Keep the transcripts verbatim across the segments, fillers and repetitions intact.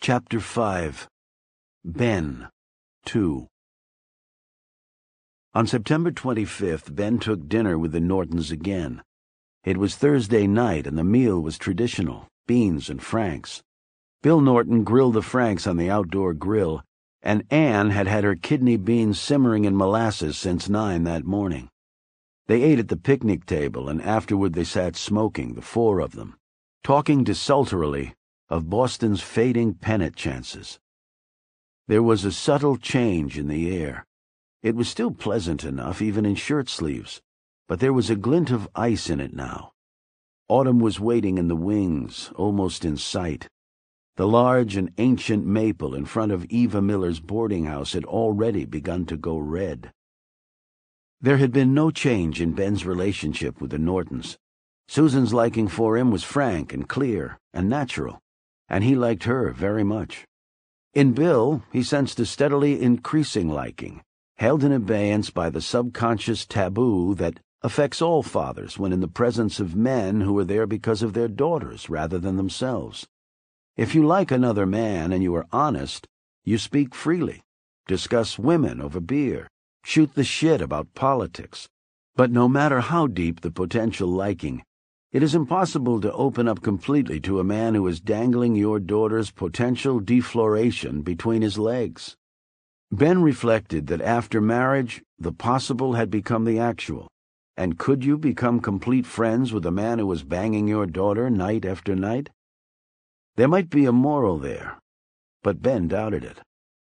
Chapter five. Ben. two. On September twenty-fifth, Ben took dinner with the Nortons again. It was Thursday night, and the meal was traditional, beans and franks. Bill Norton grilled the franks on the outdoor grill, and Anne had had her kidney beans simmering in molasses since nine that morning. They ate at the picnic table, and afterward they sat smoking, the four of them, talking desultorily of Boston's fading pennant chances. There was a subtle change in the air. It was still pleasant enough, even in shirt sleeves, but there was a glint of ice in it now. Autumn was waiting in the wings, almost in sight. The large and ancient maple in front of Eva Miller's boarding house had already begun to go red. There had been no change in Ben's relationship with the Nortons. Susan's liking for him was frank and clear and natural, and he liked her very much. In Bill, he sensed a steadily increasing liking, held in abeyance by the subconscious taboo that affects all fathers when in the presence of men who are there because of their daughters rather than themselves. If you like another man and you are honest, you speak freely, discuss women over beer, shoot the shit about politics. But no matter how deep the potential liking, it is impossible to open up completely to a man who is dangling your daughter's potential defloration between his legs. Ben reflected that after marriage, the possible had become the actual. And could you become complete friends with a man who was banging your daughter night after night? There might be a moral there, but Ben doubted it.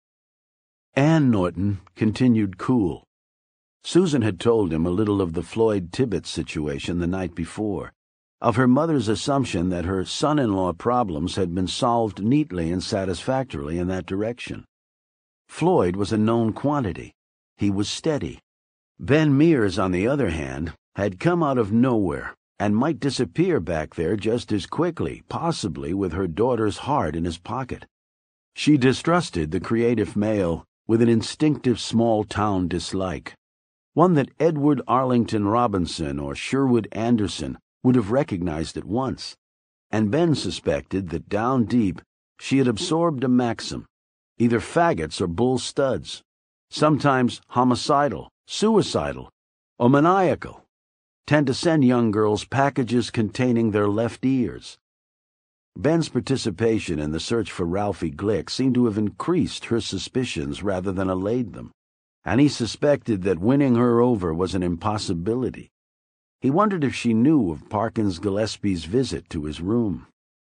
Anne Norton continued cool. Susan had told him a little of the Floyd Tibbetts situation the night before, of her mother's assumption that her son-in-law problems had been solved neatly and satisfactorily in that direction. Floyd was a known quantity. He was steady. Ben Mears, on the other hand, had come out of nowhere and might disappear back there just as quickly, possibly with her daughter's heart in his pocket. She distrusted the creative male with an instinctive small-town dislike, one that Edward Arlington Robinson or Sherwood Anderson would have recognized at once, and Ben suspected that down deep she had absorbed a maxim, either faggots or bull studs, sometimes homicidal, suicidal, or maniacal, tend to send young girls packages containing their left ears. Ben's participation in the search for Ralphie Glick seemed to have increased her suspicions rather than allayed them, and he suspected that winning her over was an impossibility. He wondered if she knew of Parkins Gillespie's visit to his room.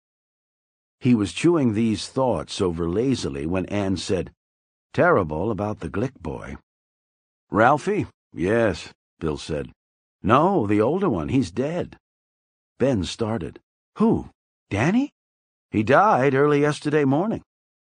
He was chewing these thoughts over lazily when Anne said, "Terrible about the Glick boy." "Ralphie?" "Yes," Bill said. "No, the older one. He's dead." Ben started. "Who? Danny?" "He died early yesterday morning."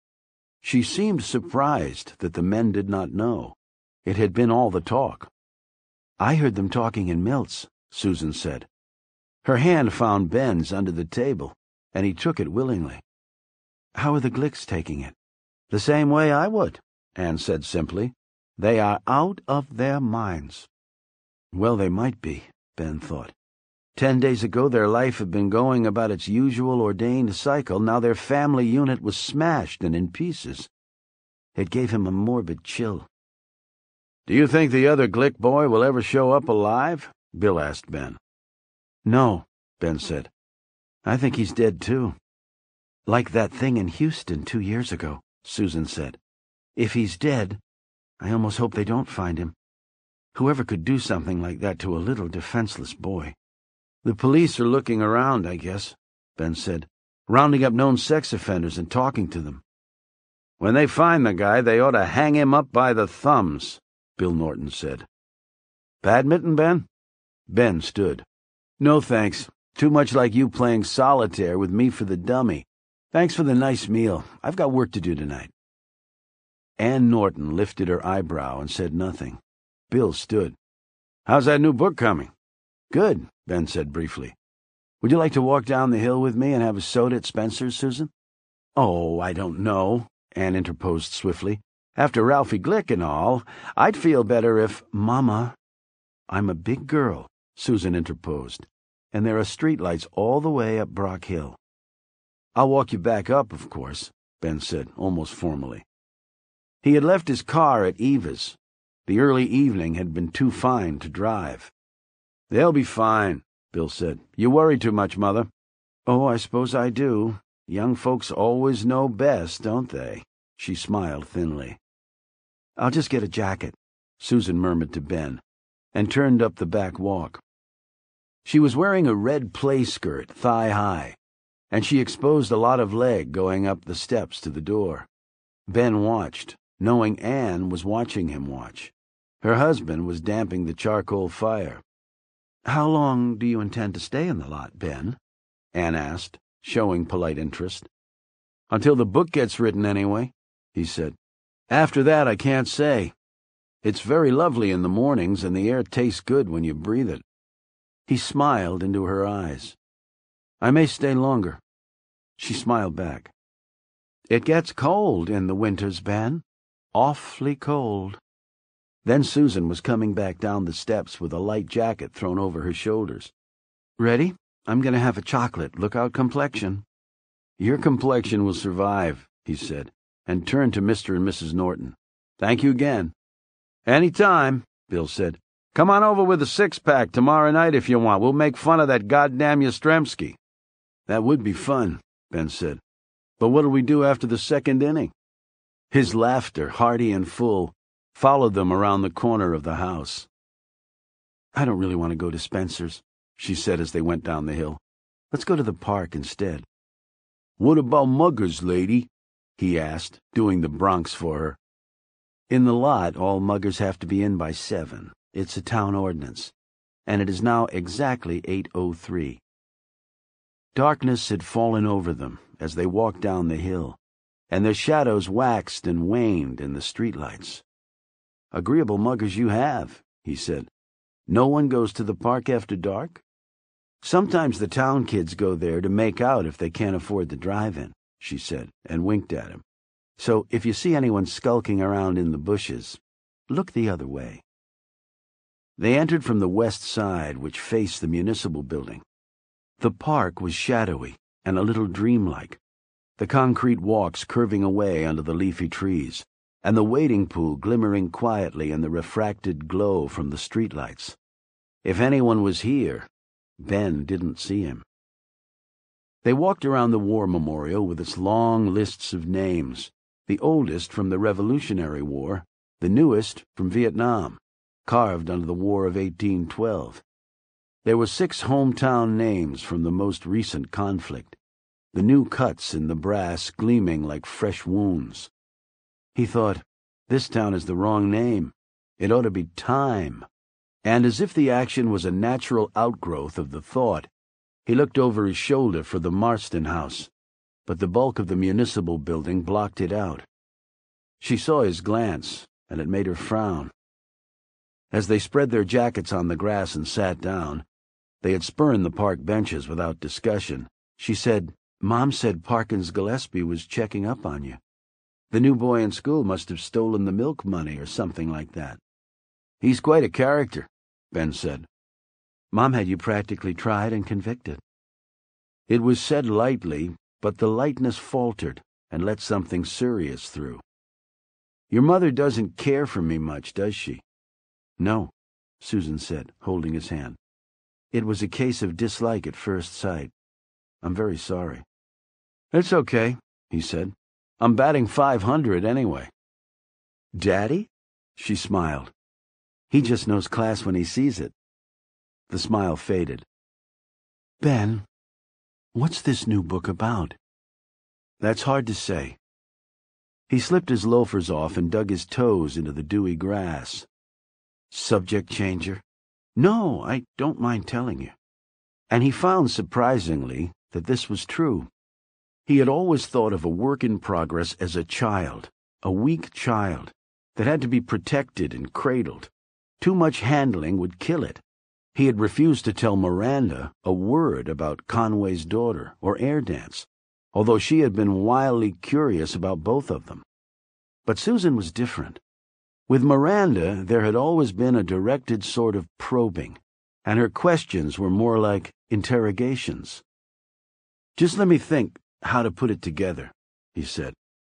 She seemed surprised that the men did not know. It had been all the talk. "I heard them talking in Milt's," Susan said. Her hand found Ben's under the table, and he took it willingly. "How are the Glicks taking it?" "The same way I would," Anne said simply. "They are out of their minds." Well, they might be, Ben thought. Ten days ago their life had been going about its usual ordained cycle. Now their family unit was smashed and in pieces. It gave him a morbid chill. "Do you think the other Glick boy will ever show up alive?" Bill asked Ben. "No," Ben said. "I think he's dead, too." "Like that thing in Houston two years ago," Susan said. "If he's dead, I almost hope they don't find him. Whoever could do something like that to a little defenseless boy." "The police are looking around, I guess," Ben said, "rounding up known sex offenders and talking to them." "When they find the guy, they ought to hang him up by the thumbs," Bill Norton said. "Badminton, Ben?" Ben stood. "No, thanks. Too much like you playing solitaire with me for the dummy. Thanks for the nice meal. I've got work to do tonight." Anne Norton lifted her eyebrow and said nothing. Bill stood. "How's that new book coming?" "Good," Ben said briefly. "Would you like to walk down the hill with me and have a soda at Spencer's, Susan?" "Oh, I don't know," Anne interposed swiftly. "After Ralphie Glick and all, I'd feel better if—" "Mama, I'm a big girl," Susan interposed, "and there are streetlights all the way up Brock Hill." "I'll walk you back up, of course." Ben said, almost formally. He had left his car at Eva's. The early evening had been too fine to drive. "They'll be fine," Bill said. "You worry too much, Mother." "Oh, I suppose I do. Young folks always know best, don't they?" She smiled thinly. "I'll just get a jacket," Susan murmured to Ben, and turned up the back walk. She was wearing a red play skirt, thigh-high, and she exposed a lot of leg going up the steps to the door. Ben watched, knowing Anne was watching him watch. Her husband was damping the charcoal fire. "How long do you intend to stay in the lot, Ben?" Anne asked, showing polite interest. "Until the book gets written, anyway," he said. "After that, I can't say. It's very lovely in the mornings, and the air tastes good when you breathe it." He smiled into her eyes. "I may stay longer." She smiled back. "It gets cold in the winters, Ben. Awfully cold." Then Susan was coming back down the steps with a light jacket thrown over her shoulders. "Ready? I'm going to have a chocolate. Look out complexion." "Your complexion will survive," he said, and turned to Mister and Missus Norton. "Thank you again." "Any time," Bill said. "Come on over with a six-pack tomorrow night if you want. We'll make fun of that goddamn Yastrzemski." "That would be fun," Ben said. "But what'll we do after the second inning?" His laughter, hearty and full, followed them around the corner of the house. "I don't really want to go to Spencer's," she said as they went down the hill. "Let's go to the park instead." "What about muggers, lady?" he asked, doing the Bronx for her. "In the lot, all muggers have to be in by seven. It's a town ordinance, and it is now exactly eight oh three. Darkness had fallen over them as they walked down the hill, and their shadows waxed and waned in the streetlights. "Agreeable muggers you have," he said. "No one goes to the park after dark?" "Sometimes the town kids go there to make out if they can't afford the drive-in," she said, and winked at him. "So if you see anyone skulking around in the bushes, look the other way." They entered from the west side, which faced the municipal building. The park was shadowy and a little dreamlike, the concrete walks curving away under the leafy trees, and the wading pool glimmering quietly in the refracted glow from the streetlights. If anyone was here, Ben didn't see him. They walked around the war memorial with its long lists of names, the oldest from the Revolutionary War, the newest from Vietnam, carved under the War of eighteen twelve. There were six hometown names from the most recent conflict, the new cuts in the brass gleaming like fresh wounds. He thought, this town is the wrong name. It ought to be Time. And as if the action was a natural outgrowth of the thought, he looked over his shoulder for the Marston house, but the bulk of the municipal building blocked it out. She saw his glance, and it made her frown. As they spread their jackets on the grass and sat down, they had spurned the park benches without discussion. She said, "Mom said Parkins Gillespie was checking up on you. The new boy in school must have stolen the milk money or something like that." "He's quite a character," Ben said. "Mom had you practically tried and convicted." It was said lightly, but the lightness faltered and let something serious through. "Your mother doesn't care for me much, does she?" "No," Susan said, holding his hand. "It was a case of dislike at first sight. I'm very sorry." "It's okay," he said. "I'm batting five hundred anyway." "Daddy?" She smiled. "He just knows class when he sees it." The smile faded. "Ben, what's this new book about?" "That's hard to say." He slipped his loafers off and dug his toes into the dewy grass. "Subject changer?" "No, I don't mind telling you." And he found, surprisingly, that this was true. He had always thought of a work in progress as a child, a weak child, that had to be protected and cradled. Too much handling would kill it. He had refused to tell Miranda a word about Conway's daughter or Air Dance, although she had been wildly curious about both of them. But Susan was different. With Miranda, there had always been a directed sort of probing, and her questions were more like interrogations. "Just let me think how to put it together," he said.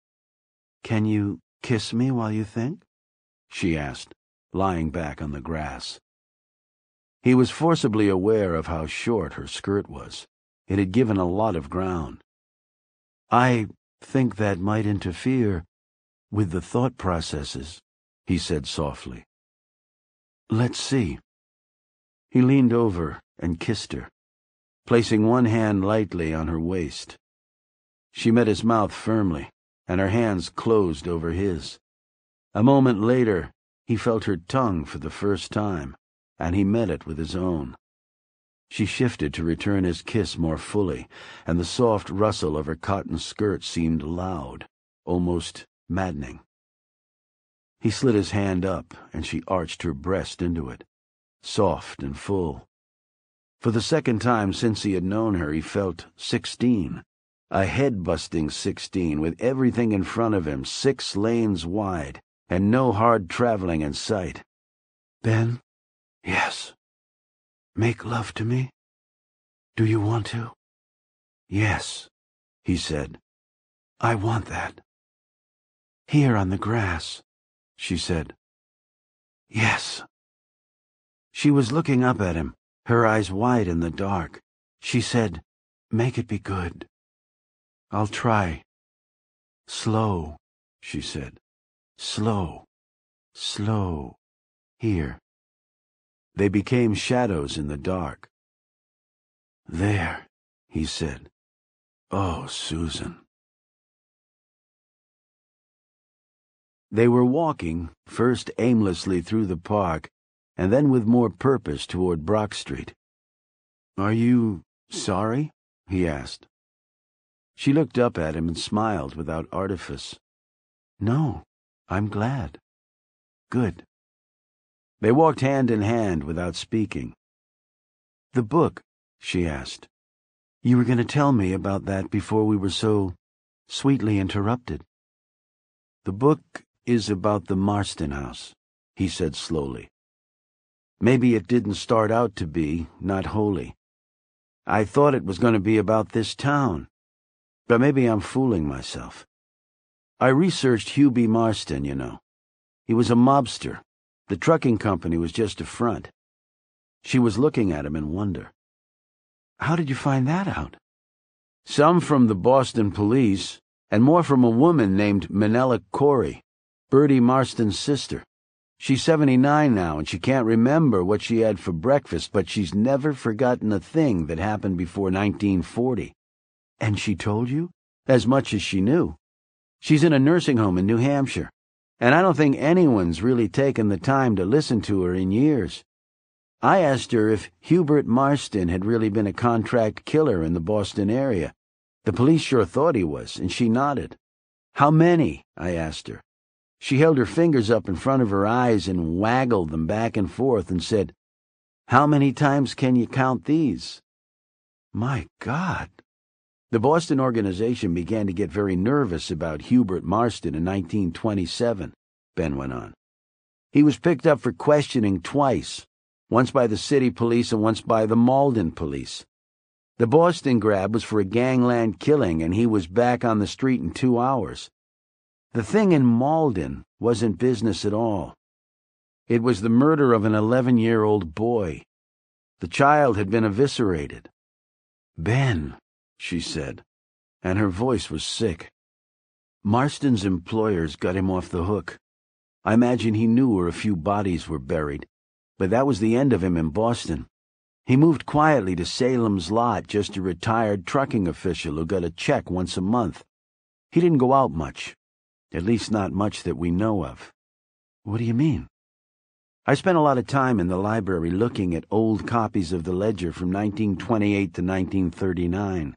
"Can you kiss me while you think?" she asked, lying back on the grass. He was forcibly aware of how short her skirt was. It had given a lot of ground. "I think that might interfere with the thought processes," he said softly. "Let's see." He leaned over and kissed her, placing one hand lightly on her waist. She met his mouth firmly, and her hands closed over his. A moment later, he felt her tongue for the first time, and he met it with his own. She shifted to return his kiss more fully, and the soft rustle of her cotton skirt seemed loud, almost maddening. He slid his hand up, and she arched her breast into it, soft and full. For the second time since he had known her, he felt sixteen, a head-busting sixteen, with everything in front of him six lanes wide, and no hard traveling in sight. "Ben?" "Yes." "Make love to me? Do you want to?" "Yes," he said. "I want that." "Here on the grass," she said. "Yes." She was looking up at him, her eyes wide in the dark. She said, "Make it be good." "I'll try." "Slow," she said. "Slow, slow. Here." They became shadows in the dark. "There," he said. "Oh, Susan." They were walking, first aimlessly through the park, and then with more purpose toward Brock Street. "Are you sorry?" he asked. She looked up at him and smiled without artifice. "No, I'm glad." "Good." They walked hand in hand without speaking. "The book," she asked. "You were going to tell me about that before we were so sweetly interrupted." "The book is about the Marston house," he said slowly. "Maybe it didn't start out to be, not wholly. I thought it was going to be about this town, but maybe I'm fooling myself. I researched Hugh B. Marston, you know. He was a mobster. The trucking company was just a front." She was looking at him in wonder. "How did you find that out?" "Some from the Boston police, and more from a woman named Manella Corey, Bertie Marston's sister. She's seventy-nine now, and she can't remember what she had for breakfast, but she's never forgotten a thing that happened before nineteen forty. "And she told you?" "As much as she knew. She's in a nursing home in New Hampshire, and I don't think anyone's really taken the time to listen to her in years. I asked her if Hubert Marston had really been a contract killer in the Boston area. The police sure thought he was, and she nodded. 'How many?' I asked her. She held her fingers up in front of her eyes and waggled them back and forth and said, 'How many times can you count these?'" "My God." "The Boston organization began to get very nervous about Hubert Marston in nineteen twenty-seven, Ben went on. "He was picked up for questioning twice, once by the city police and once by the Malden police. The Boston grab was for a gangland killing, and he was back on the street in two hours. The thing in Malden wasn't business at all. It was the murder of an eleven-year-old boy. The child had been eviscerated." "Ben," she said, and her voice was sick. "Marston's employers got him off the hook. I imagine he knew where a few bodies were buried, but that was the end of him in Boston. He moved quietly to Salem's Lot, just a retired trucking official who got a check once a month. He didn't go out much, at least not much that we know of." "What do you mean?" "I spent a lot of time in the library looking at old copies of the ledger from nineteen twenty-eight to nineteen thirty-nine.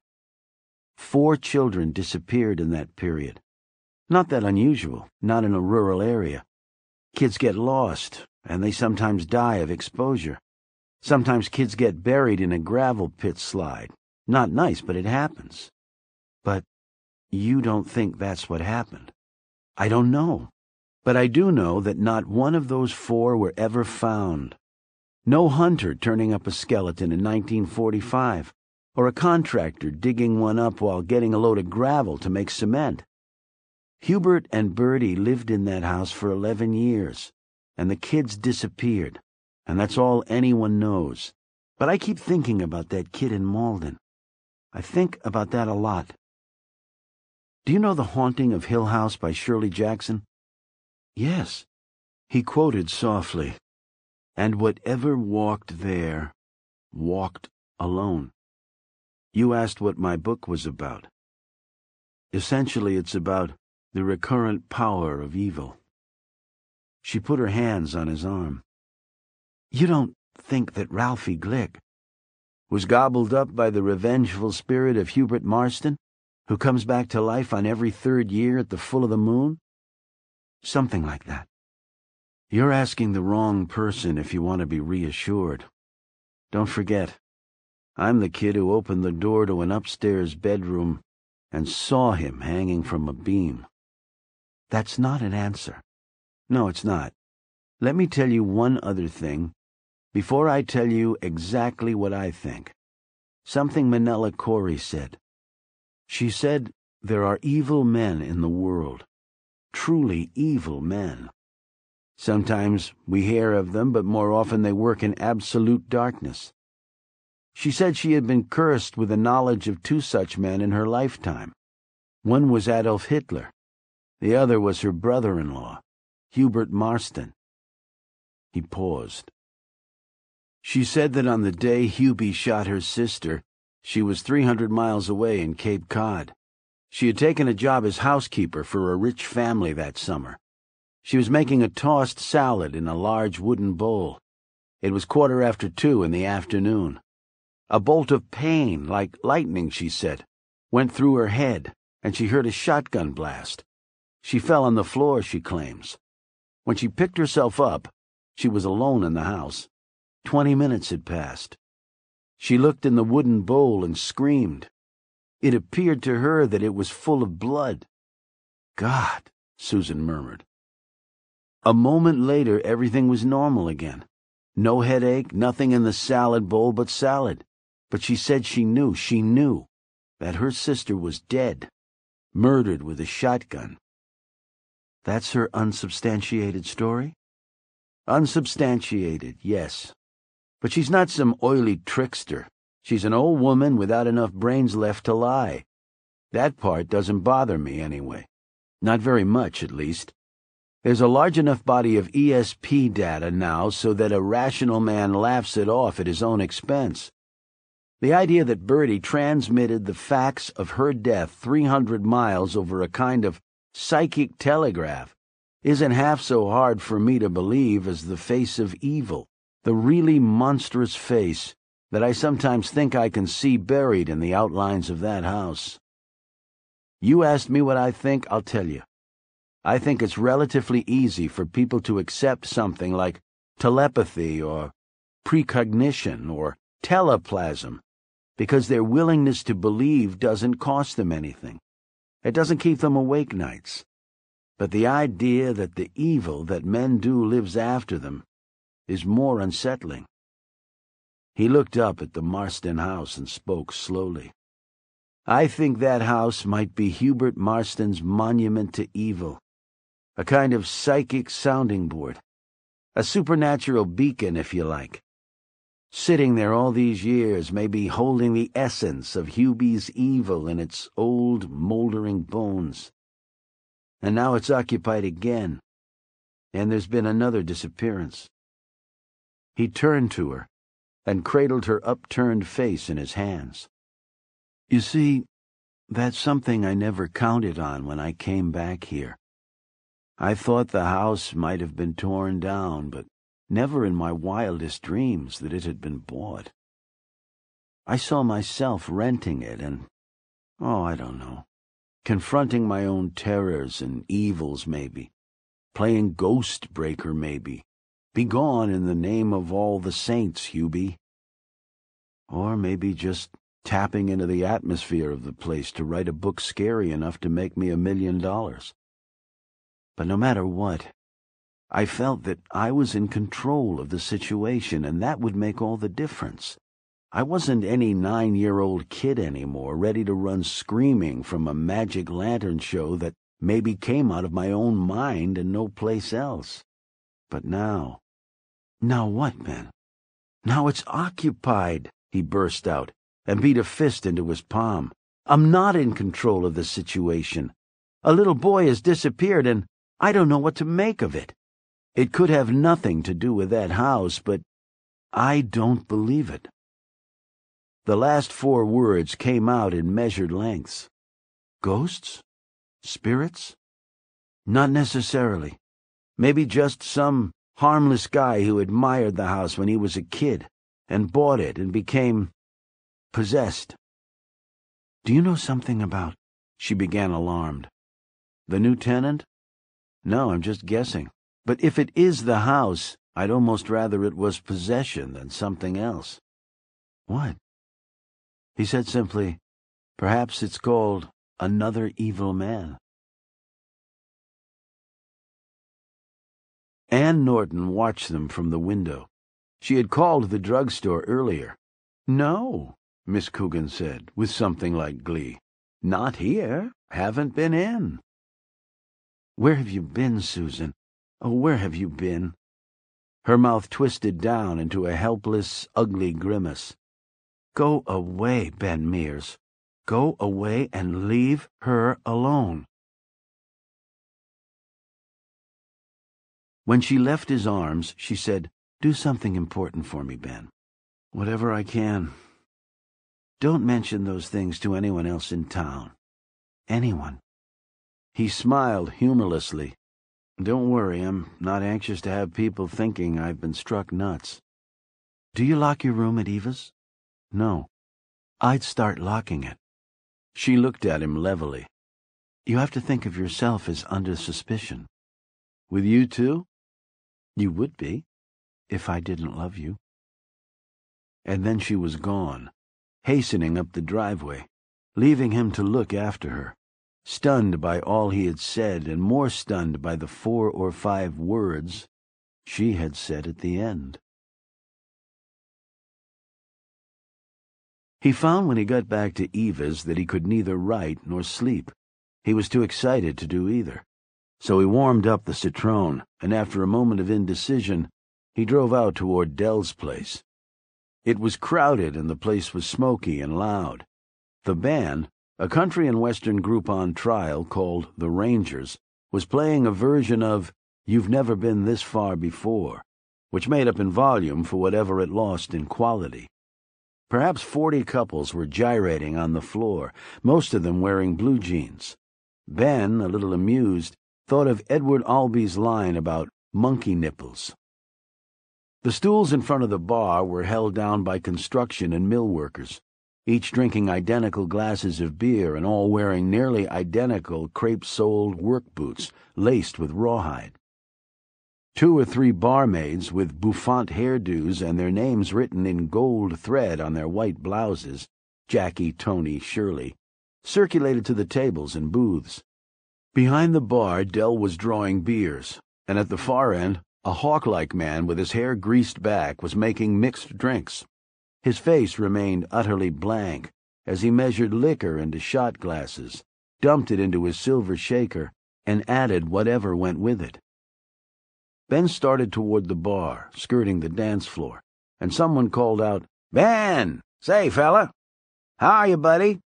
Four children disappeared in that period. Not that unusual, not in a rural area. Kids get lost, and they sometimes die of exposure. Sometimes kids get buried in a gravel pit slide. Not nice, but it happens." "But you don't think that's what happened?" "I don't know. But I do know that not one of those four were ever found. No hunter turning up a skeleton in nineteen forty-five, or a contractor digging one up while getting a load of gravel to make cement. Hubert and Bertie lived in that house for eleven years, and the kids disappeared, and that's all anyone knows. But I keep thinking about that kid in Malden. I think about that a lot. Do you know The Haunting of Hill House by Shirley Jackson? Yes. He quoted softly, "And whatever walked there, walked alone." You asked what my book was about. Essentially, it's about the recurrent power of evil. She put her hands on his arm. You don't think that Ralphie Glick was gobbled up by the revengeful spirit of Hubert Marston, who comes back to life on every third year at the full of the moon? Something like that. You're asking the wrong person if you want to be reassured. Don't forget, I'm the kid who opened the door to an upstairs bedroom and saw him hanging from a beam. That's not an answer. No, it's not. Let me tell you one other thing before I tell you exactly what I think. Something Manella Corey said. She said there are evil men in the world. Truly evil men. Sometimes we hear of them, but more often they work in absolute darkness. She said she had been cursed with the knowledge of two such men in her lifetime. One was Adolf Hitler. The other was her brother-in-law, Hubert Marston. He paused. She said that on the day Hubie shot her sister, she was three hundred miles away in Cape Cod. She had taken a job as housekeeper for a rich family that summer. She was making a tossed salad in a large wooden bowl. It was quarter after two in the afternoon. A bolt of pain, like lightning, she said, went through her head, and she heard a shotgun blast. She fell on the floor, she claims. When she picked herself up, she was alone in the house. Twenty minutes had passed. She looked in the wooden bowl and screamed. It appeared to her that it was full of blood. God, Susan murmured. A moment later, everything was normal again. No headache, nothing in the salad bowl but salad. But she said she knew, she knew, that her sister was dead, murdered with a shotgun. That's her unsubstantiated story? Unsubstantiated, yes. But she's not some oily trickster. She's an old woman without enough brains left to lie. That part doesn't bother me anyway. Not very much, at least. There's a large enough body of E S P data now so that a rational man laughs it off at his own expense. The idea that Bertie transmitted the facts of her death three hundred miles over a kind of psychic telegraph isn't half so hard for me to believe as the face of evil, the really monstrous face that I sometimes think I can see buried in the outlines of that house. You asked me what I think, I'll tell you. I think it's relatively easy for people to accept something like telepathy or precognition or teleplasm because their willingness to believe doesn't cost them anything. It doesn't keep them awake nights. But the idea that the evil that men do lives after them is more unsettling. He looked up at the Marston house and spoke slowly. I think that house might be Hubert Marston's monument to evil. A kind of psychic sounding board. A supernatural beacon, if you like. Sitting there all these years, maybe holding the essence of Hubie's evil in its old, moldering bones. And now it's occupied again. And there's been another disappearance. He turned to her and cradled her upturned face in his hands. You see, that's something I never counted on when I came back here. I thought the house might have been torn down, but never in my wildest dreams that it had been bought. I saw myself renting it and, oh, I don't know, confronting my own terrors and evils maybe, playing ghost breaker maybe, be gone in the name of all the saints, Hubie. Or maybe just tapping into the atmosphere of the place to write a book scary enough to make me a million dollars. But no matter what, I felt that I was in control of the situation, and that would make all the difference. I wasn't any nine-year-old kid anymore, ready to run screaming from a magic lantern show that maybe came out of my own mind and no place else. But now... Now what, Ben? Now it's occupied, he burst out, and beat a fist into his palm. I'm not in control of the situation. A little boy has disappeared, and I don't know what to make of it. It could have nothing to do with that house, but I don't believe it. The last four words came out in measured lengths. Ghosts? Spirits? Not necessarily. Maybe just some harmless guy who admired the house when he was a kid and bought it and became possessed. Do you know something about... She began, alarmed. The new tenant? No, I'm just guessing. But if it is the house, I'd almost rather it was possession than something else. What? He said simply, perhaps it's called another evil man. Anne Norton watched them from the window. She had called the drugstore earlier. No, Miss Coogan said, with something like glee. Not here. Haven't been in. Where have you been, Susan? Oh, where have you been? Her mouth twisted down into a helpless, ugly grimace. Go away, Ben Mears. Go away and leave her alone. When she left his arms, she said, Do something important for me, Ben. Whatever I can. Don't mention those things to anyone else in town. Anyone. He smiled humorlessly. Don't worry, I'm not anxious to have people thinking I've been struck nuts. Do you lock your room at Eva's? No. I'd start locking it. She looked at him levelly. You have to think of yourself as under suspicion. With you too? You would be, if I didn't love you. And then she was gone, hastening up the driveway, leaving him to look after her, stunned by all he had said and more stunned by the four or five words she had said at the end. He found when he got back to Eva's that he could neither write nor sleep. He was too excited to do either. So he warmed up the citron, and after a moment of indecision, he drove out toward Dell's place. It was crowded and the place was smoky and loud. The band, a country and western group on trial called the Rangers, was playing a version of You've Never Been This Far Before, which made up in volume for whatever it lost in quality. Perhaps forty couples were gyrating on the floor, most of them wearing blue jeans. Ben, a little amused, thought of Edward Albee's line about monkey nipples. The stools in front of the bar were held down by construction and mill workers, each drinking identical glasses of beer and all wearing nearly identical crepe-soled work boots laced with rawhide. Two or three barmaids with bouffant hairdos and their names written in gold thread on their white blouses, Jackie, Tony, Shirley, circulated to the tables and booths. Behind the bar, Dell was drawing beers, and at the far end, a hawk-like man with his hair greased back was making mixed drinks. His face remained utterly blank as he measured liquor into shot glasses, dumped it into his silver shaker, and added whatever went with it. Ben started toward the bar, skirting the dance floor, and someone called out, Ben! Say, fella! How are you, buddy?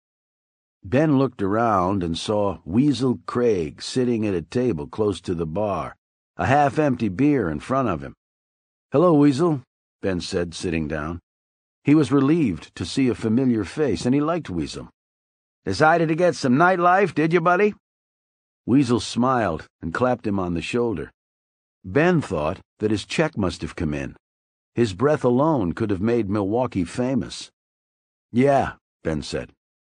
Ben looked around and saw Weasel Craig sitting at a table close to the bar, a half-empty beer in front of him. Hello, Weasel, Ben said, sitting down. He was relieved to see a familiar face, and he liked Weasel. Decided to get some nightlife, did you, buddy? Weasel smiled and clapped him on the shoulder. Ben thought that his check must have come in. His breath alone could have made Milwaukee famous. Yeah, Ben said.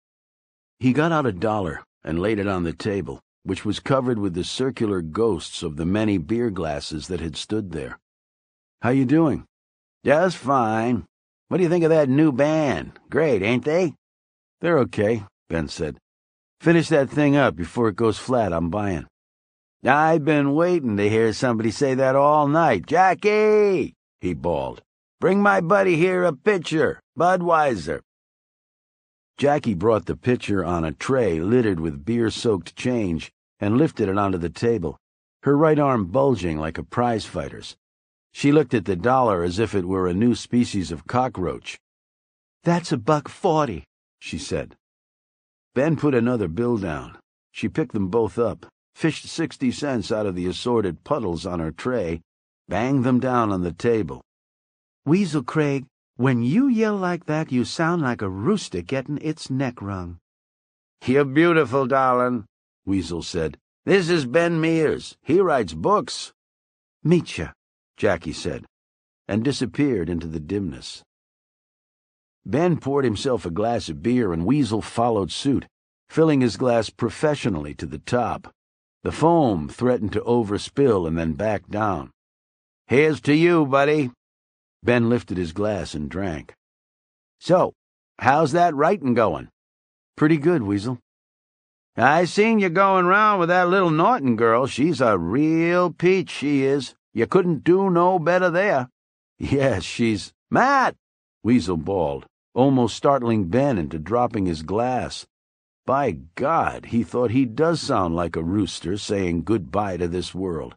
He got out a dollar and laid it on the table, which was covered with the circular ghosts of the many beer glasses that had stood there. How you doing? Just fine. What do you think of that new band? Great, ain't they? They're okay, Ben said. Finish that thing up before it goes flat, I'm buying. I've been waiting to hear somebody say that all night. Jackie, he bawled. Bring my buddy here a pitcher, Budweiser. Jackie brought the pitcher on a tray littered with beer-soaked change and lifted it onto the table, her right arm bulging like a prize fighter's. She looked at the dollar as if it were a new species of cockroach. "That's a buck forty," she said. Ben put another bill down. She picked them both up, fished sixty cents out of the assorted puddles on her tray, banged them down on the table. "Weasel Craig, when you yell like that, you sound like a rooster getting its neck wrung." "You're beautiful, darling," Weasel said. "This is Ben Mears. He writes books." "Meetcha," Jackie said, and disappeared into the dimness. Ben poured himself a glass of beer, and Weasel followed suit, filling his glass professionally to the top. The foam threatened to overspill and then back down. "Here's to you, buddy." Ben lifted his glass and drank. "So, how's that writing going?" "Pretty good, Weasel." "I seen you going round with that little Norton girl. She's a real peach, she is. You couldn't do no better there." "Yes, she's—" "Matt!" Weasel bawled, almost startling Ben into dropping his glass. By God, he thought he does sound like a rooster saying goodbye to this world.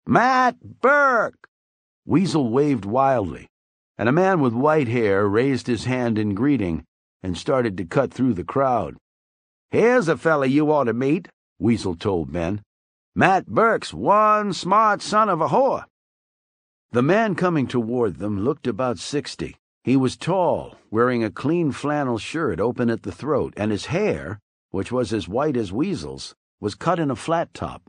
"Matt Burke!" Weasel waved wildly, and a man with white hair raised his hand in greeting and started to cut through the crowd. "Here's a fella you ought to meet," Weasel told Ben. "Matt Burke's one smart son of a whore." The man coming toward them looked about sixty. He was tall, wearing a clean flannel shirt open at the throat, and his hair, which was as white as Weasel's, was cut in a flat top.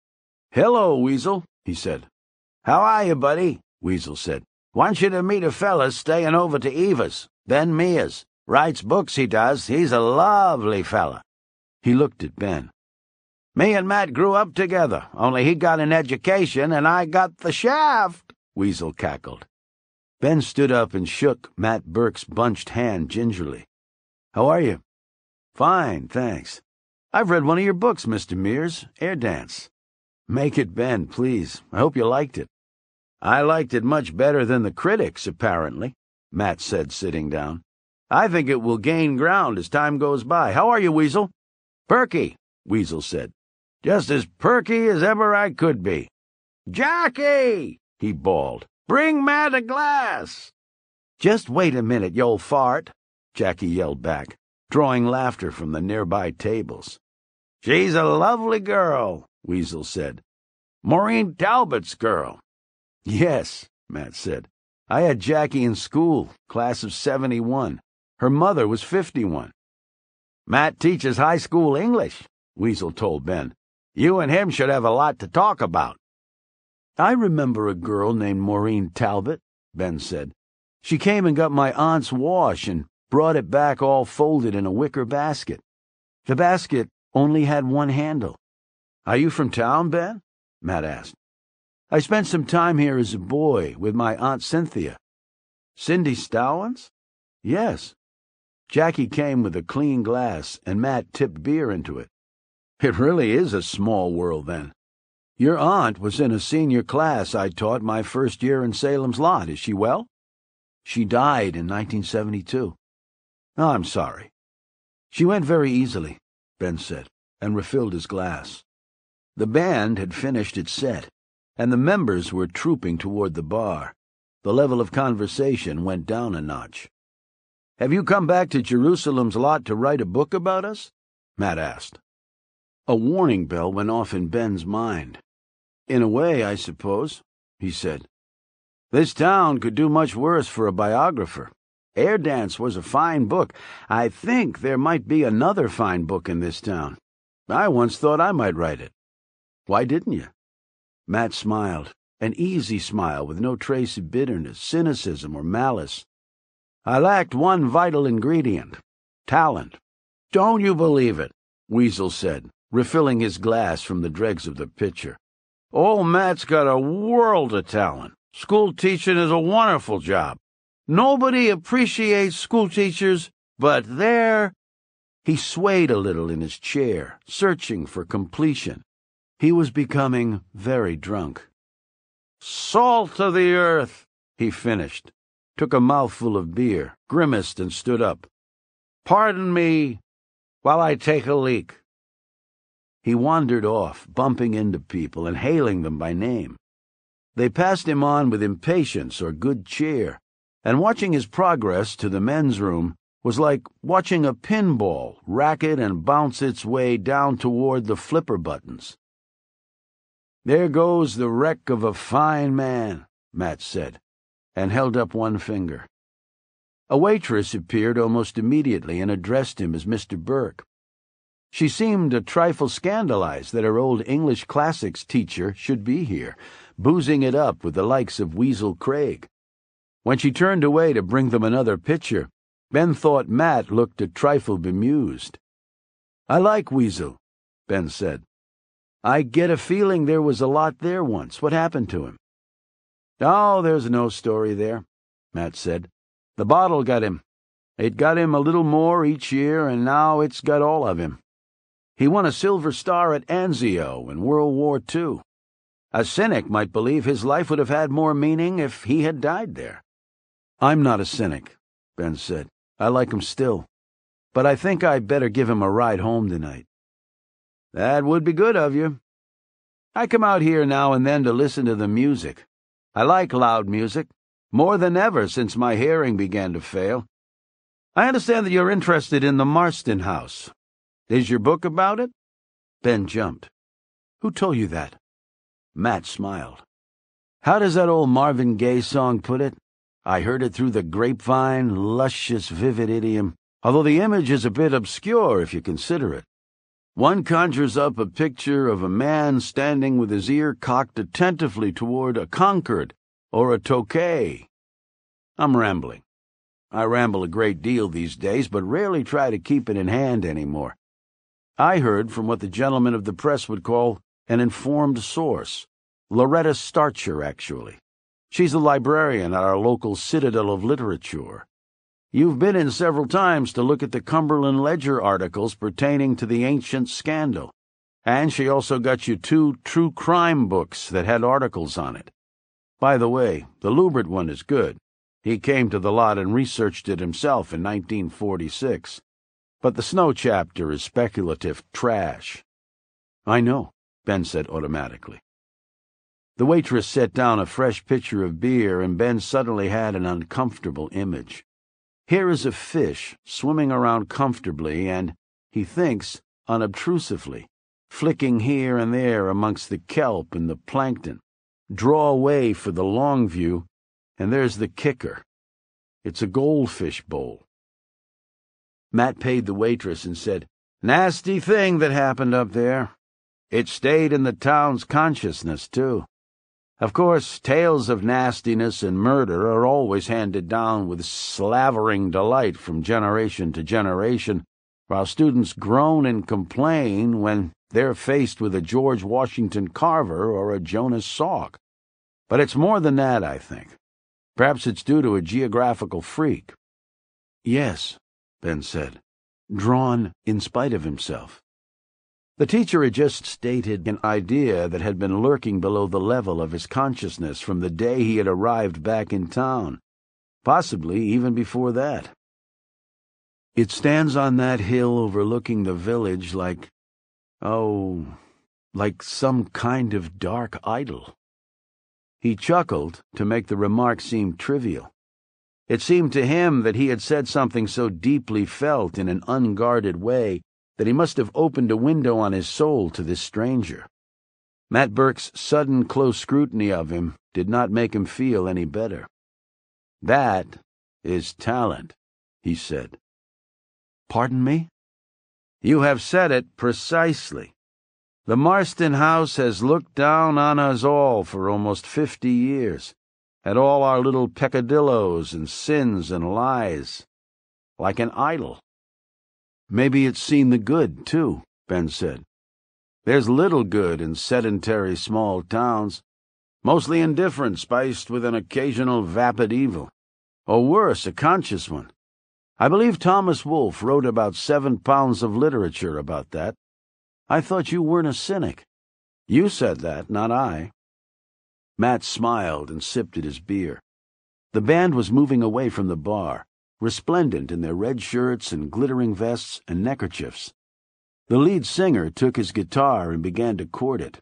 "Hello, Weasel," he said. "How are you, buddy?" Weasel said. "Want you to meet a fella staying over to Eva's, Ben Mears. Writes books, he does. He's a lovely fella." He looked at Ben. "Me and Matt grew up together, only he got an education and I got the shaft," Weasel cackled. Ben stood up and shook Matt Burke's bunched hand gingerly. "How are you?" "Fine, thanks. I've read one of your books, Mister Mears, Air Dance." "Make it Ben, please. I hope you liked it." "I liked it much better than the critics, apparently," Matt said, sitting down. "I think it will gain ground as time goes by. How are you, Weasel?" "Perky," Weasel said. "Just as perky as ever I could be." "Jackie!" he bawled. "Bring Matt a glass." "Just wait a minute, you old fart," Jackie yelled back, drawing laughter from the nearby tables. "She's a lovely girl," Weasel said. "Maureen Talbot's girl." "Yes," Matt said. "I had Jackie in school, class of seventy-one. Her mother was fifty-one. "Matt teaches high school English," Weasel told Ben. "You and him should have a lot to talk about." "I remember a girl named Maureen Talbot," Ben said. "She came and got my aunt's wash and brought it back all folded in a wicker basket. The basket only had one handle." "Are you from town, Ben?" Matt asked. "I spent some time here as a boy with my Aunt Cynthia." "Cindy Stowens?" "Yes." Jackie came with a clean glass, and Matt tipped beer into it. "It really is a small world, then. Your aunt was in a senior class I taught my first year in Salem's Lot. Is she well?" "She died in nineteen seventy-two. "Oh, I'm sorry." "She went very easily," Ben said, and refilled his glass. The band had finished its set, and the members were trooping toward the bar. The level of conversation went down a notch. "Have you come back to Jerusalem's Lot to write a book about us?" Matt asked. A warning bell went off in Ben's mind. "In a way, I suppose," he said. "This town could do much worse for a biographer. Air Dance was a fine book. I think there might be another fine book in this town. I once thought I might write it." "Why didn't you?" Matt smiled, an easy smile with no trace of bitterness, cynicism, or malice. "I lacked one vital ingredient, talent." "Don't you believe it," Weasel said, refilling his glass from the dregs of the pitcher. "Old Matt's got a world of talent. School teaching is a wonderful job. Nobody appreciates school teachers, but they're—" He swayed a little in his chair, searching for completion. He was becoming very drunk. "Salt of the earth," he finished, took a mouthful of beer, grimaced, and stood up. "Pardon me while I take a leak." He wandered off, bumping into people and hailing them by name. They passed him on with impatience or good cheer, and watching his progress to the men's room was like watching a pinball racket and bounce its way down toward the flipper buttons. "There goes the wreck of a fine man," Matt said, and held up one finger. A waitress appeared almost immediately and addressed him as Mister Burke. She seemed a trifle scandalized that her old English classics teacher should be here, boozing it up with the likes of Weasel Craig. When she turned away to bring them another pitcher, Ben thought Matt looked a trifle bemused. "I like Weasel," Ben said. "I get a feeling there was a lot there once. What happened to him?" "Oh, there's no story there," Matt said. "The bottle got him. It got him a little more each year, and now it's got all of him. He won a Silver Star at Anzio in World War Two. A cynic might believe his life would have had more meaning if he had died there." "I'm not a cynic," Ben said. "I like him still. But I think I'd better give him a ride home tonight." "That would be good of you. I come out here now and then to listen to the music. I like loud music, more than ever since my hearing began to fail. I understand that you're interested in the Marston House. Is your book about it?" Ben jumped. "Who told you that?" Matt smiled. "How does that old Marvin Gaye song put it? I heard it through the grapevine, luscious, vivid idiom, although the image is a bit obscure if you consider it. One conjures up a picture of a man standing with his ear cocked attentively toward a Concord or a Tokay. I'm rambling. I ramble a great deal these days, but rarely try to keep it in hand anymore. I heard from what the gentlemen of the press would call an informed source. Loretta Starcher, actually. She's a librarian at our local citadel of literature. You've been in several times to look at the Cumberland Ledger articles pertaining to the ancient scandal, and she also got you two true crime books that had articles on it. By the way, the Lubert one is good. He came to the lot and researched it himself in nineteen forty-six. But the Snow chapter is speculative trash." "I know," Ben said automatically. The waitress set down a fresh pitcher of beer, and Ben suddenly had an uncomfortable image. Here is a fish swimming around comfortably and, he thinks, unobtrusively, flicking here and there amongst the kelp and the plankton. Draw away for the long view, and there's the kicker. It's a goldfish bowl. Matt paid the waitress and said, "Nasty thing that happened up there. It stayed in the town's consciousness, too. Of course, tales of nastiness and murder are always handed down with slavering delight from generation to generation, while students groan and complain when they're faced with a George Washington Carver or a Jonas Salk. But it's more than that, I think. Perhaps it's due to a geographical freak." "Yes," Ben said, drawn in spite of himself. The teacher had just stated an idea that had been lurking below the level of his consciousness from the day he had arrived back in town, possibly even before that. "It stands on that hill overlooking the village like, oh, like some kind of dark idol." He chuckled to make the remark seem trivial. It seemed to him that he had said something so deeply felt in an unguarded way that he must have opened a window on his soul to this stranger. Matt Burke's sudden close scrutiny of him did not make him feel any better. "That is talent," he said. "Pardon me?" "You have said it precisely. The Marston House has looked down on us all for almost fifty years, at all our little peccadilloes and sins and lies, like an idol." "Maybe it's seen the good, too," Ben said. "There's little good in sedentary small towns, mostly indifference spiced with an occasional vapid evil, or worse, a conscious one. I believe Thomas Wolfe wrote about seven pounds of literature about that. I thought you weren't a cynic. You said that, not I." Matt smiled and sipped at his beer. The band was moving away from the bar, resplendent in their red shirts and glittering vests and neckerchiefs. The lead singer took his guitar and began to chord it.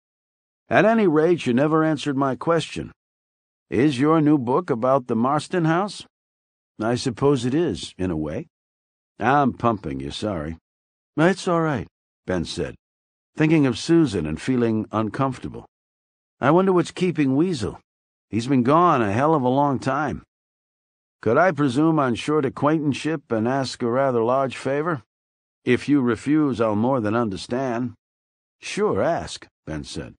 "At any rate, you never answered my question. Is your new book about the Marston house?" "I suppose it is, in a way." "I'm pumping you, sorry." "It's all right," Ben said, thinking of Susan and feeling uncomfortable. "I wonder what's keeping Weasel. He's been gone a hell of a long time. Could I presume on short acquaintanceship and ask a rather large favor? If you refuse, I'll more than understand." "Sure, ask," Ben said.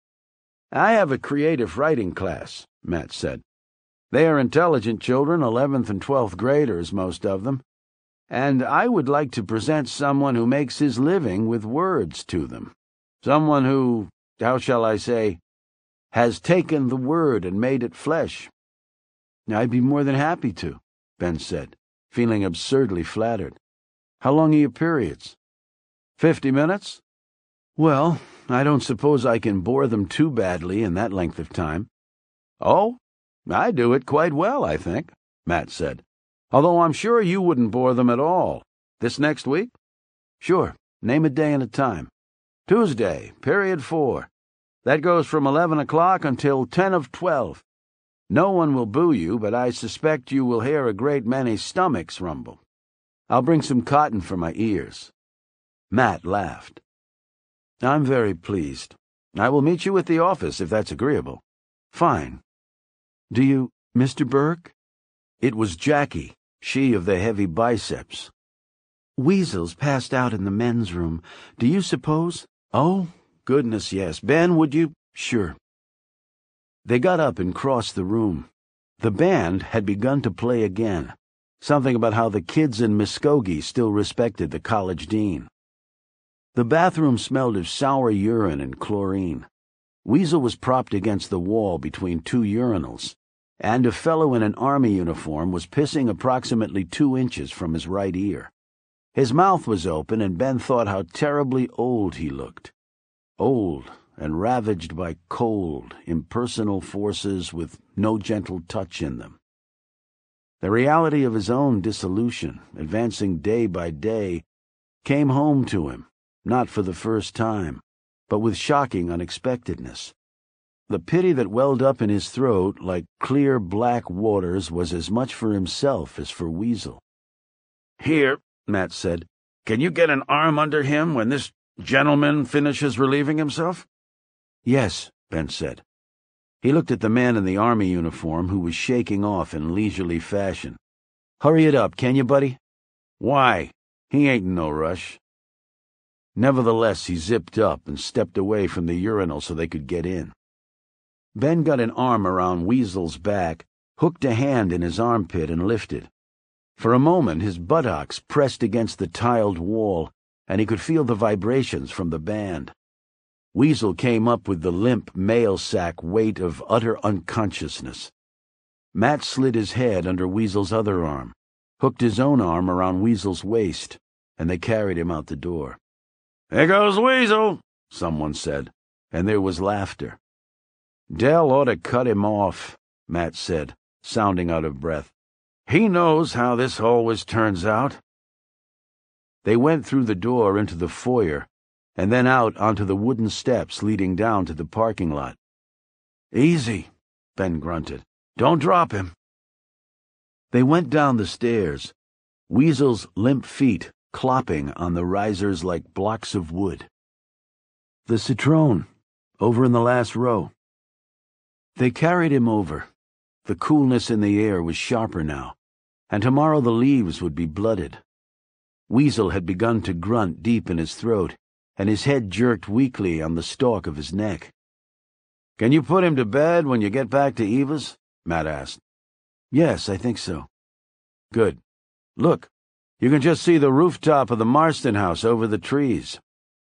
"I have a creative writing class," Matt said. "They are intelligent children, eleventh and twelfth graders, most of them, and I would like to present someone who makes his living with words to them. Someone who, how shall I say, has taken the word and made it flesh." "I'd be more than happy to," Ben said, feeling absurdly flattered. "How long are your periods?" Fifty minutes?" "Well, I don't suppose I can bore them too badly in that length of time." "Oh, I do it quite well, I think," Matt said. "Although I'm sure you wouldn't bore them at all. This next week?" "Sure. Name a day and a time." "Tuesday, period four. That goes from eleven o'clock until ten of twelve. No one will boo you, but I suspect you will hear a great many stomachs rumble. I'll bring some cotton for my ears." Matt laughed. "I'm very pleased. I will meet you at the office if that's agreeable." "Fine. Do you, Mister Burke?" It was Jackie, she of the heavy biceps. "Weasel's passed out in the men's room. Do you suppose—" "Oh, goodness, yes. Ben, would you—" "Sure." They got up and crossed the room. The band had begun to play again, something about how the kids in Muskogee still respected the college dean. The bathroom smelled of sour urine and chlorine. Weasel was propped against the wall between two urinals, and a fellow in an army uniform was pissing approximately two inches from his right ear. His mouth was open, and Ben thought how terribly old he looked. Old and ravaged by cold, impersonal forces with no gentle touch in them. The reality of his own dissolution, advancing day by day, came home to him, not for the first time, but with shocking unexpectedness. The pity that welled up in his throat like clear black waters was as much for himself as for Weasel. "Here," Matt said, "can you get an arm under him when this gentleman finishes relieving himself?" "Yes," Ben said. He looked at the man in the army uniform who was shaking off in leisurely fashion. "Hurry it up, can you, buddy?" "Why? He ain't in no rush." Nevertheless, he zipped up and stepped away from the urinal so they could get in. Ben got an arm around Weasel's back, hooked a hand in his armpit, and lifted. For a moment, his buttocks pressed against the tiled wall, and he could feel the vibrations from the band. Weasel came up with the limp mail sack weight of utter unconsciousness. Matt slid his head under Weasel's other arm, hooked his own arm around Weasel's waist, and they carried him out the door. "There goes Weasel," someone said, and there was laughter. "Dell ought to cut him off," Matt said, sounding out of breath. "He knows how this always turns out." They went through the door into the foyer, and then out onto the wooden steps leading down to the parking lot. "Easy," Ben grunted. "Don't drop him." They went down the stairs, Weasel's limp feet clopping on the risers like blocks of wood. "The Citroen, over in the last row." They carried him over. The coolness in the air was sharper now, and tomorrow the leaves would be blooded. Weasel had begun to grunt deep in his throat, and his head jerked weakly on the stalk of his neck. "Can you put him to bed when you get back to Eva's?" Matt asked. "Yes, I think so." "Good. Look, you can just see the rooftop of the Marston house over the trees."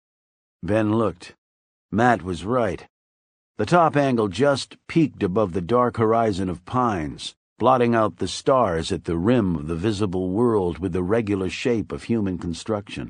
Ben looked. Matt was right. The top angle just peaked above the dark horizon of pines, blotting out the stars at the rim of the visible world with the regular shape of human construction.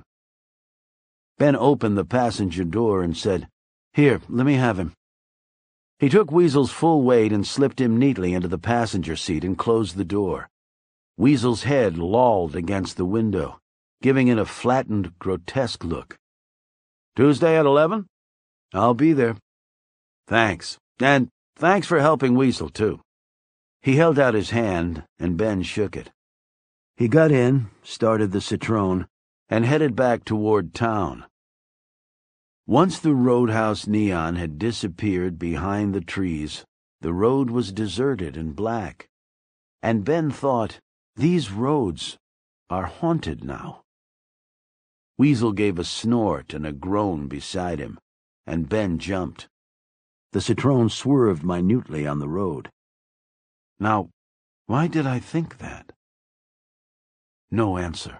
Ben opened the passenger door and said, "Here, let me have him." He took Weasel's full weight and slipped him neatly into the passenger seat and closed the door. Weasel's head lolled against the window, giving it a flattened, grotesque look. "Tuesday at eleven? I'll be there." "Thanks. And thanks for helping Weasel, too." He held out his hand, and Ben shook it. He got in, started the Citroen, and headed back toward town. Once the roadhouse neon had disappeared behind the trees, the road was deserted and black, and Ben thought, these roads are haunted now. Weasel gave a snort and a groan beside him, and Ben jumped. The Citroen swerved minutely on the road. Now, why did I think that? No answer.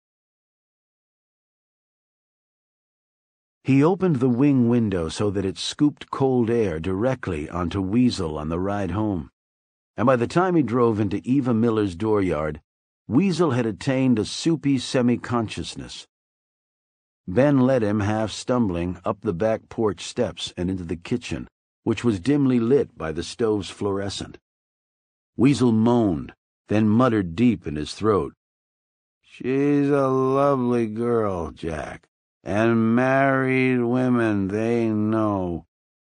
He opened the wing window so that it scooped cold air directly onto Weasel on the ride home, and by the time he drove into Eva Miller's dooryard, Weasel had attained a soupy semi-consciousness. Ben led him, half stumbling, up the back porch steps and into the kitchen, which was dimly lit by the stove's fluorescent. Weasel moaned, then muttered deep in his throat, "She's a lovely girl, Jack. And married women, they know.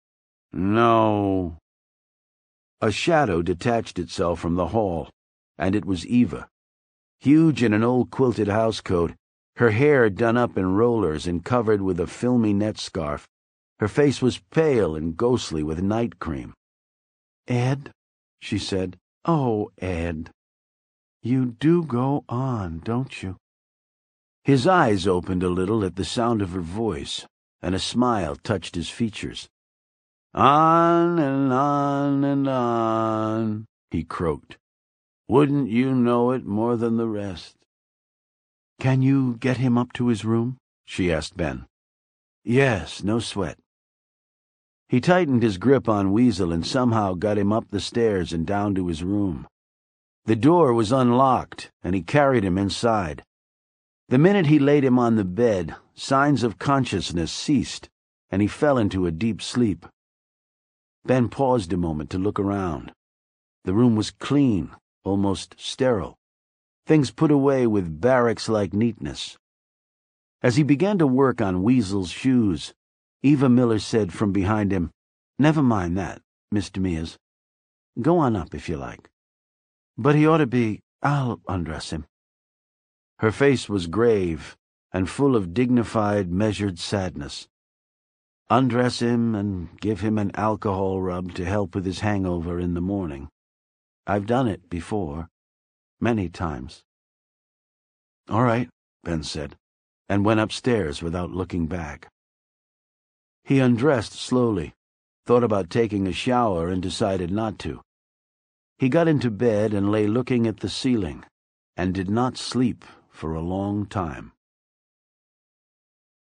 No." A shadow detached itself from the hall, and it was Eva. Huge in an old quilted housecoat, her hair done up in rollers and covered with a filmy net scarf, her face was pale and ghostly with night cream. "Ed," she said. "Oh, Ed. You do go on, don't you?" His eyes opened a little at the sound of her voice, and a smile touched his features. "On and on and on," he croaked. "Wouldn't you know it more than the rest?" "Can you get him up to his room?" she asked Ben. "Yes, no sweat." He tightened his grip on Weasel and somehow got him up the stairs and down to his room. The door was unlocked, and he carried him inside. The minute he laid him on the bed, signs of consciousness ceased, and he fell into a deep sleep. Ben paused a moment to look around. The room was clean, almost sterile, things put away with barracks-like neatness. As he began to work on Weasel's shoes, Eva Miller said from behind him, "Never mind that, Mister Mears. Go on up if you like. But he ought to be... I'll undress him." Her face was grave and full of dignified, measured sadness. "Undress him and give him an alcohol rub to help with his hangover in the morning. I've done it before, many times." "All right," Ben said, and went upstairs without looking back. He undressed slowly, thought about taking a shower and decided not to. He got into bed and lay looking at the ceiling, and did not sleep for a long time.